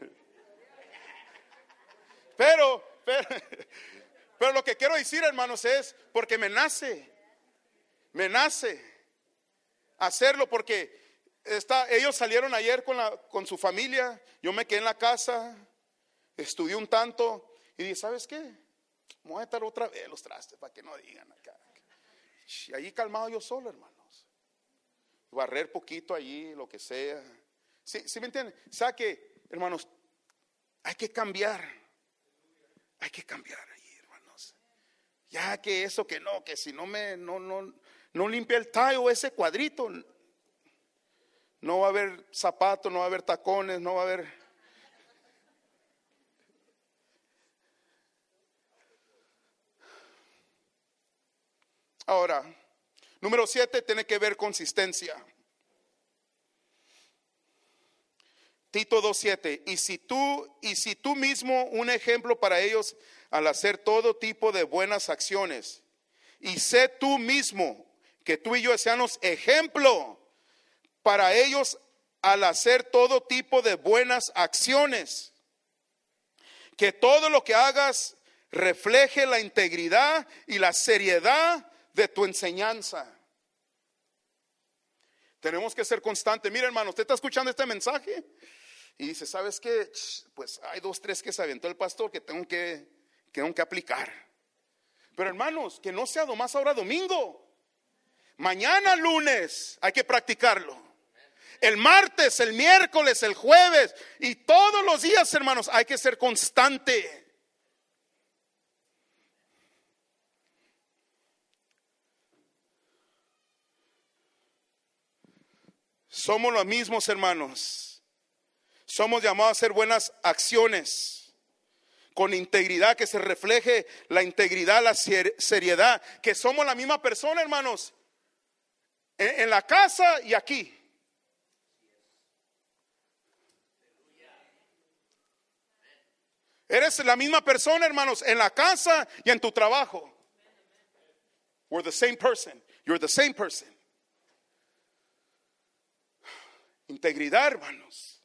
pero, pero, pero lo que quiero decir, hermanos, es porque me nace, me nace hacerlo porque está, ellos salieron ayer con, la, con su familia, yo me quedé en la casa, estudié un tanto y dije, ¿sabes qué? Voy a estar otra vez los trastes para que no digan acá. Y allí calmado yo solo, hermanos. Barrer poquito allí, lo que sea. ¿Sí, sí me entienden? O sea que, hermanos, hay que cambiar. Hay que cambiar allí, hermanos. Ya que eso que no, que si no me, no, no, no limpia el tallo, ese cuadrito, no va a haber zapatos, no va a haber tacones, no va a haber. Ahora, número siete tiene que ver consistencia. Tito dos siete, y si tú y si tú mismo un ejemplo para ellos al hacer todo tipo de buenas acciones, y sé tú mismo que tú y yo seamos ejemplo para ellos al hacer todo tipo de buenas acciones, que todo lo que hagas refleje la integridad y la seriedad de tu enseñanza. Tenemos que ser constantes. Mira, hermano, usted está escuchando este mensaje y dice, ¿sabes qué? Pues hay dos, tres que se aventó el pastor que tengo que, que tengo que aplicar. Pero hermanos, que no sea nomás ahora domingo. Mañana lunes hay que practicarlo. El martes, el miércoles, el jueves y todos los días, hermanos, hay que ser constante. Somos los mismos, hermanos. Somos llamados a hacer buenas acciones con integridad, que se refleje la integridad, la seriedad, que somos la misma persona, hermanos, en, en la casa y aquí. Eres la misma persona, hermanos, en la casa y en tu trabajo. We're the same person. You're the same person. Integridad, hermanos.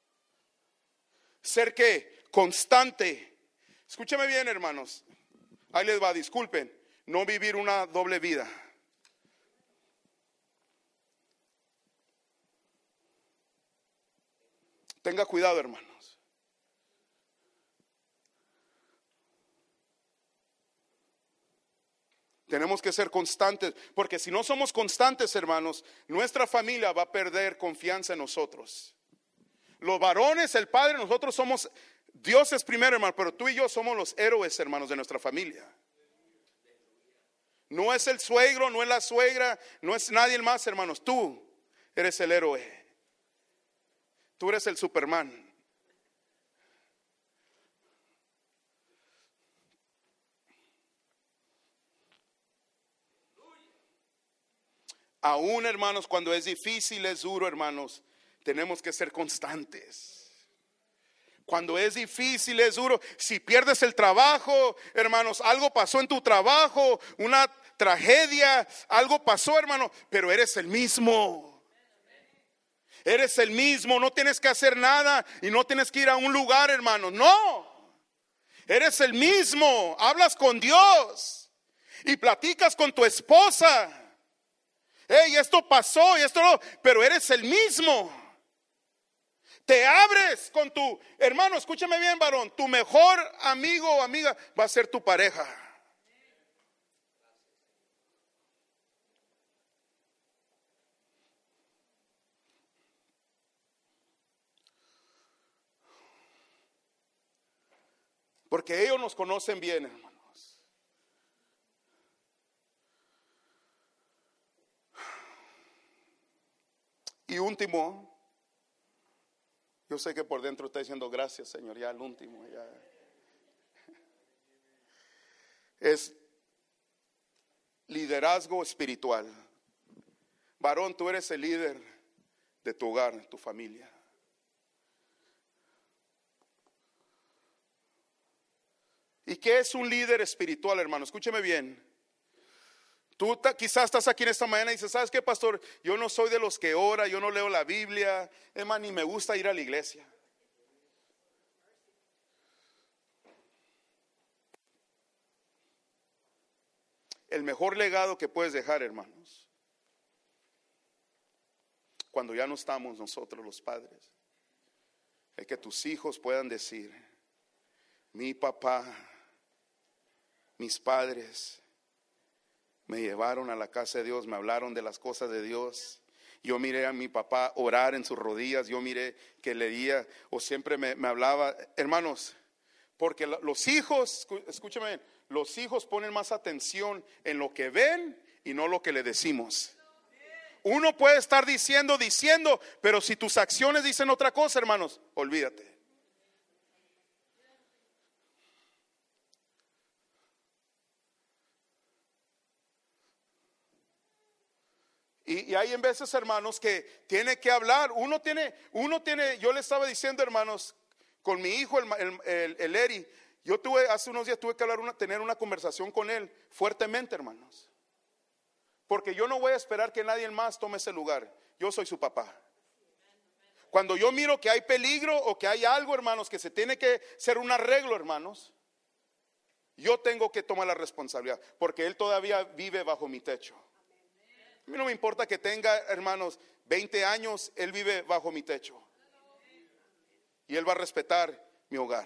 Ser que constante. Escúchame bien, hermanos. Ahí les va, disculpen. No vivir una doble vida. Tenga cuidado, hermanos. Tenemos que ser constantes, porque si no somos constantes, hermanos, nuestra familia va a perder confianza en nosotros. Los varones, el padre, nosotros somos, Dios es primero, hermano, pero tú y yo somos los héroes, hermanos, de nuestra familia. No es el suegro, no es la suegra, no es nadie más, hermanos. Tú eres el héroe. Tú eres el Superman. Aún, hermanos, cuando es difícil, es duro, hermanos, tenemos que ser constantes. Cuando es difícil, es duro. Si pierdes el trabajo, hermanos, algo pasó en tu trabajo, una tragedia, algo pasó, hermano, pero eres el mismo. Eres el mismo, no tienes que hacer nada y no tienes que ir a un lugar, hermano. No, eres el mismo. Hablas con Dios y platicas con tu esposa. Hey, esto pasó y esto no, pero eres el mismo. Te abres con tu hermano, escúchame bien, varón. Tu mejor amigo o amiga va a ser tu pareja. Porque ellos nos conocen bien, hermano. Y último, yo sé que por dentro está diciendo gracias, Señor, ya el último, ya. Es liderazgo espiritual. Varón, tú eres el líder de tu hogar, tu familia. ¿Y qué es un líder espiritual, hermano? Escúcheme bien. Tú quizás estás aquí en esta mañana y dices, ¿sabes qué, pastor? Yo no soy de los que ora, yo no leo la Biblia, es más, ni me gusta ir a la iglesia. El mejor legado que puedes dejar, hermanos, cuando ya no estamos nosotros los padres, es que tus hijos puedan decir, mi papá, mis padres me llevaron a la casa de Dios, me hablaron de las cosas de Dios. Yo miré a mi papá orar en sus rodillas, yo miré que leía o siempre me, me hablaba. Hermanos, porque los hijos, escúchame, los hijos ponen más atención en lo que ven y no lo que le decimos. Uno puede estar diciendo, diciendo, pero si tus acciones dicen otra cosa, hermanos, olvídate. Y, y hay en veces, hermanos, que tiene que hablar. Uno tiene, uno tiene, yo le estaba diciendo, hermanos, con mi hijo, el, el, el, el Eri, yo tuve, hace unos días tuve que hablar una, tener una conversación con él fuertemente, hermanos. Porque yo no voy a esperar que nadie más tome ese lugar. Yo soy su papá. Cuando yo miro que hay peligro o que hay algo, hermanos, que se tiene que hacer un arreglo, hermanos, yo tengo que tomar la responsabilidad, porque él todavía vive bajo mi techo. A mí no me importa que tenga, hermanos, veinte años, él vive bajo mi techo. Y él va a respetar mi hogar.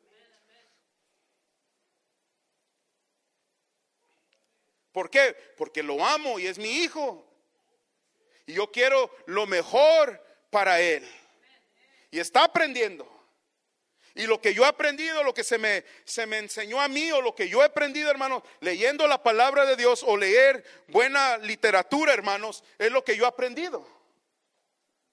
¿Por qué? Porque lo amo y es mi hijo. Y yo quiero lo mejor para él. Y está aprendiendo. Y lo que yo he aprendido, lo que se me, se me enseñó a mí, o lo que yo he aprendido, hermanos, leyendo la palabra de Dios o leer buena literatura, hermanos, es lo que yo he aprendido.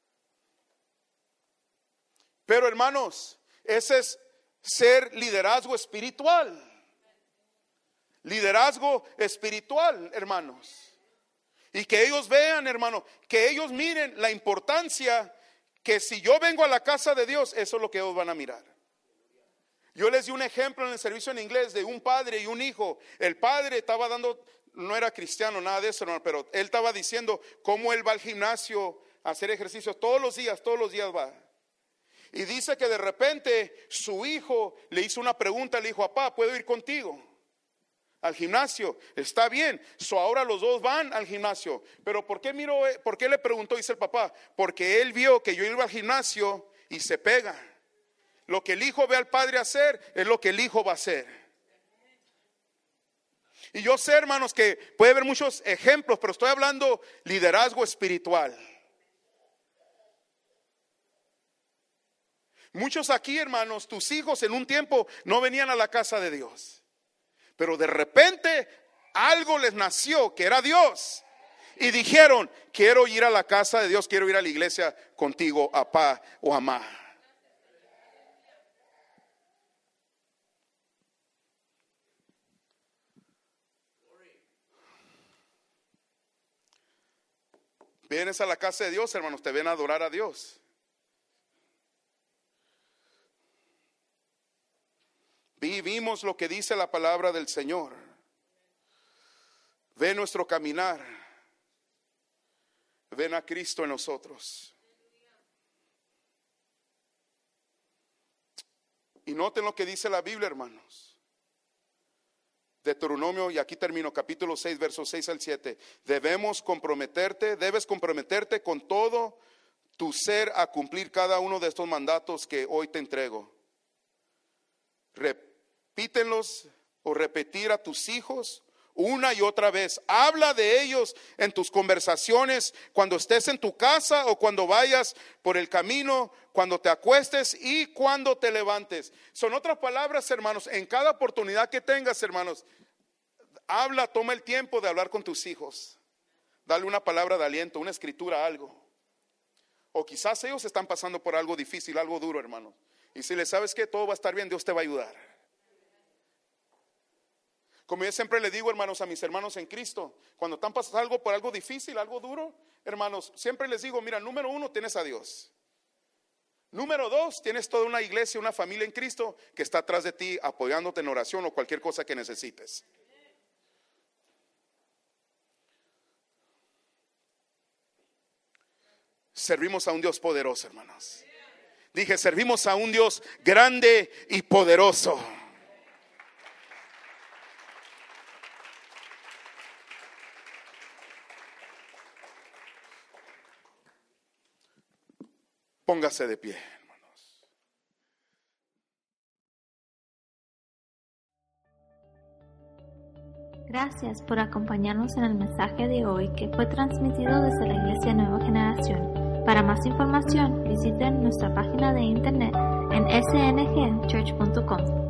Pero hermanos, ese es ser liderazgo espiritual. Liderazgo espiritual, hermanos. Y que ellos vean, hermano, que ellos miren la importancia que si yo vengo a la casa de Dios, eso es lo que ellos van a mirar. Yo les di un ejemplo en el servicio en inglés de un padre y un hijo. El padre estaba dando, no era cristiano, nada de eso, hermano, pero él estaba diciendo cómo él va al gimnasio a hacer ejercicios todos los días, todos los días va. Y dice que de repente su hijo le hizo una pregunta, le dijo: papá, ¿puedo ir contigo al gimnasio? Está bien. So ahora los dos van al gimnasio. Pero ¿por qué miró, por qué le preguntó? Dice el papá: porque él vio que yo iba al gimnasio y se pega. Lo que el hijo ve al padre hacer es lo que el hijo va a hacer. Y yo sé, hermanos, que puede haber muchos ejemplos, pero estoy hablando liderazgo espiritual. Muchos aquí, hermanos, tus hijos en un tiempo no venían a la casa de Dios, pero de repente algo les nació que era Dios y dijeron: quiero ir a la casa de Dios, quiero ir a la iglesia contigo, papá o mamá. Vienes a la casa de Dios, hermanos, te ven a adorar a Dios. Vivimos lo que dice la palabra del Señor. Ve nuestro caminar. Ven a Cristo en nosotros. Y noten lo que dice la Biblia, hermanos. Deuteronomio, y aquí termino, capítulo seis, versos seis al siete. Debemos comprometerte, debes comprometerte con todo tu ser a cumplir cada uno de estos mandatos que hoy te entrego. Repítenlos o repetir a tus hijos una y otra vez. Habla de ellos en tus conversaciones, cuando estés en tu casa o cuando vayas por el camino, cuando te acuestes y cuando te levantes. Son otras palabras, hermanos, en cada oportunidad que tengas, hermanos, habla, toma el tiempo de hablar con tus hijos. Dale una palabra de aliento, una escritura, algo. O quizás ellos están pasando por algo difícil, algo duro, hermanos. Y si les sabes que todo va a estar bien, Dios te va a ayudar. Como yo siempre le digo, hermanos, a mis hermanos en Cristo, cuando están pasando algo por algo difícil, algo duro, hermanos, siempre les digo: mira, número uno, tienes a Dios. Número dos, tienes toda una iglesia, una familia en Cristo que está atrás de ti apoyándote en oración o cualquier cosa que necesites. Servimos a un Dios poderoso, hermanos. Dije, servimos a un Dios grande y poderoso. Póngase de pie, hermanos. Gracias por acompañarnos en el mensaje de hoy que fue transmitido desde la Iglesia Nueva Generación. Para más información, visiten nuestra página de internet en s n g church punto com.